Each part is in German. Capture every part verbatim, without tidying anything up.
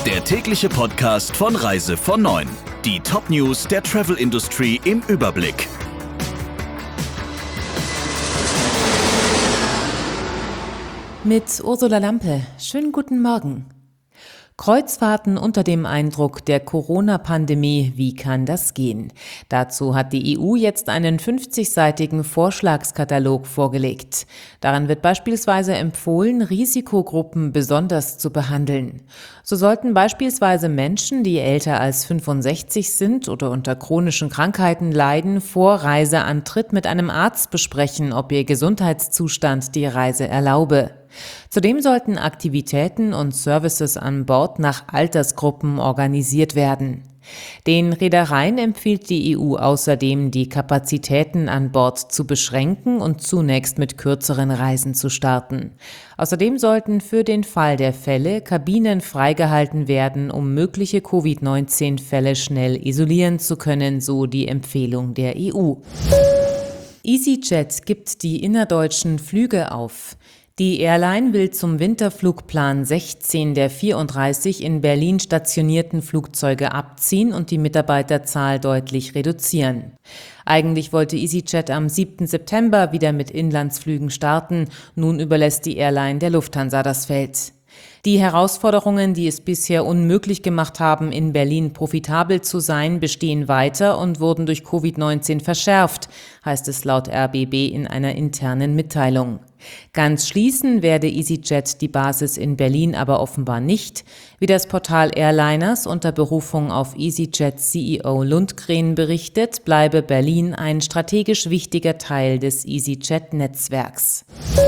Der tägliche Podcast von Reise von neun. Die Top-News der Travel-Industrie im Überblick. Mit Ursula Lampe. Schönen guten Morgen. Kreuzfahrten unter dem Eindruck der Corona-Pandemie. Wie kann das gehen? Dazu hat die E U jetzt einen fünfzigseitigen Vorschlagskatalog vorgelegt. Darin wird beispielsweise empfohlen, Risikogruppen besonders zu behandeln. So sollten beispielsweise Menschen, die älter als fünfundsechzig sind oder unter chronischen Krankheiten leiden, vor Reiseantritt mit einem Arzt besprechen, ob ihr Gesundheitszustand die Reise erlaube. Zudem sollten Aktivitäten und Services an Bord nach Altersgruppen organisiert werden. Den Reedereien empfiehlt die E U außerdem, die Kapazitäten an Bord zu beschränken und zunächst mit kürzeren Reisen zu starten. Außerdem sollten für den Fall der Fälle Kabinen freigehalten werden, um mögliche Covid neunzehn Fälle schnell isolieren zu können, so die Empfehlung der E U. EasyJet gibt die innerdeutschen Flüge auf. Die Airline will zum Winterflugplan sechzehn der vierunddreißig in Berlin stationierten Flugzeuge abziehen und die Mitarbeiterzahl deutlich reduzieren. Eigentlich wollte EasyJet am siebten September wieder mit Inlandsflügen starten. Nun überlässt die Airline der Lufthansa das Feld. Die Herausforderungen, die es bisher unmöglich gemacht haben, in Berlin profitabel zu sein, bestehen weiter und wurden durch Covid neunzehn verschärft, heißt es laut R B B in einer internen Mitteilung. Ganz schließen werde EasyJet die Basis in Berlin aber offenbar nicht. Wie das Portal Airliners unter Berufung auf EasyJet C E O Lundgren berichtet, bleibe Berlin ein strategisch wichtiger Teil des EasyJet-Netzwerks.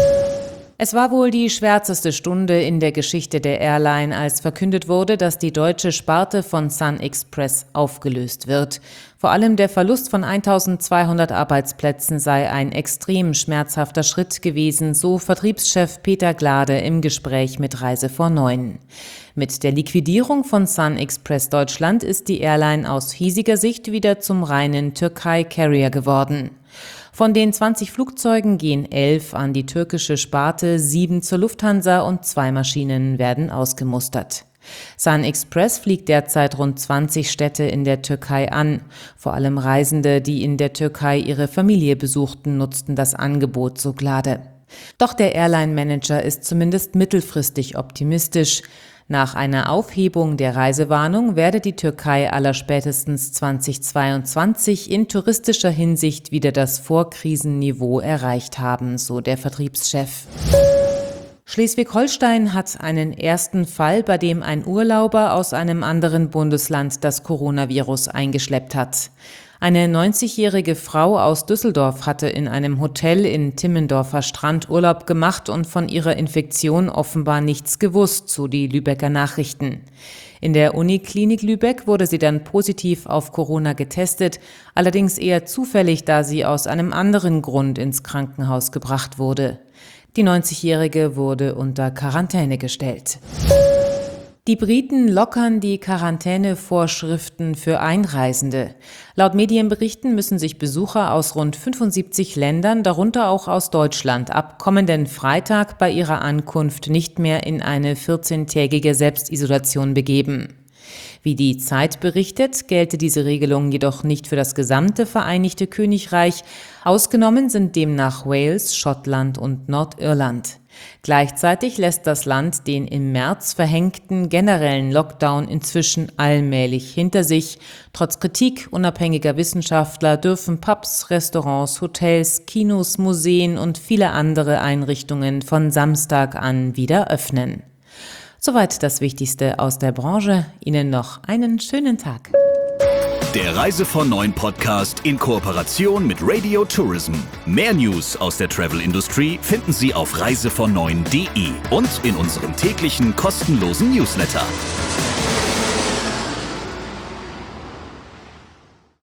Es war wohl die schwärzeste Stunde in der Geschichte der Airline, als verkündet wurde, dass die deutsche Sparte von SunExpress aufgelöst wird. Vor allem der Verlust von eintausendzweihundert Arbeitsplätzen sei ein extrem schmerzhafter Schritt gewesen, so Vertriebschef Peter Glade im Gespräch mit Reise von neun. Mit der Liquidierung von SunExpress Deutschland ist die Airline aus hiesiger Sicht wieder zum reinen Türkei-Carrier geworden. Von den zwanzig Flugzeugen gehen elf an die türkische Sparte, sieben zur Lufthansa und zwei Maschinen werden ausgemustert. SunExpress fliegt derzeit rund zwanzig Städte in der Türkei an. Vor allem Reisende, die in der Türkei ihre Familie besuchten, nutzten das Angebot, so Glade. Doch der Airline-Manager ist zumindest mittelfristig optimistisch. Nach einer Aufhebung der Reisewarnung werde die Türkei allerspätestens zweitausendzweiundzwanzig in touristischer Hinsicht wieder das Vorkrisenniveau erreicht haben, so der Vertriebschef. Schleswig-Holstein hat einen ersten Fall, bei dem ein Urlauber aus einem anderen Bundesland das Coronavirus eingeschleppt hat. Eine neunzigjährige Frau aus Düsseldorf hatte in einem Hotel in Timmendorfer Strand Urlaub gemacht und von ihrer Infektion offenbar nichts gewusst, so die Lübecker Nachrichten. In der Uniklinik Lübeck wurde sie dann positiv auf Corona getestet, allerdings eher zufällig, da sie aus einem anderen Grund ins Krankenhaus gebracht wurde. Die neunzigjährige wurde unter Quarantäne gestellt. Die Briten lockern die Quarantänevorschriften für Einreisende. Laut Medienberichten müssen sich Besucher aus rund fünfundsiebzig Ländern, darunter auch aus Deutschland, ab kommenden Freitag bei ihrer Ankunft nicht mehr in eine vierzehntägige Selbstisolation begeben. Wie die Zeit berichtet, gelte diese Regelung jedoch nicht für das gesamte Vereinigte Königreich. Ausgenommen sind demnach Wales, Schottland und Nordirland. Gleichzeitig lässt das Land den im März verhängten generellen Lockdown inzwischen allmählich hinter sich. Trotz Kritik unabhängiger Wissenschaftler dürfen Pubs, Restaurants, Hotels, Kinos, Museen und viele andere Einrichtungen von Samstag an wieder öffnen. Soweit das Wichtigste aus der Branche. Ihnen noch einen schönen Tag. Der Reise von neun Podcast in Kooperation mit Radio Tourism. Mehr News aus der Travel-Industrie finden Sie auf reise von neun punkt de und in unserem täglichen kostenlosen Newsletter.